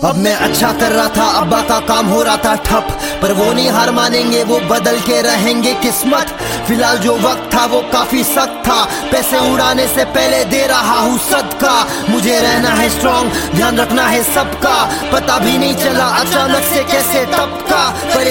अब मैं अच्छा कर रहा था, अब्बा का काम हो रहा था ठप, पर वो नहीं हार मानेंगे, वो बदल के रहेंगे किस्मत। फिलहाल जो वक्त था वो काफी सख्त था, पैसे उड़ाने से पहले दे रहा हूँ सदका। मुझे रहना है स्ट्रॉन्ग, ध्यान रखना है सबका, पता भी नहीं चला अचानक से कैसे टपका।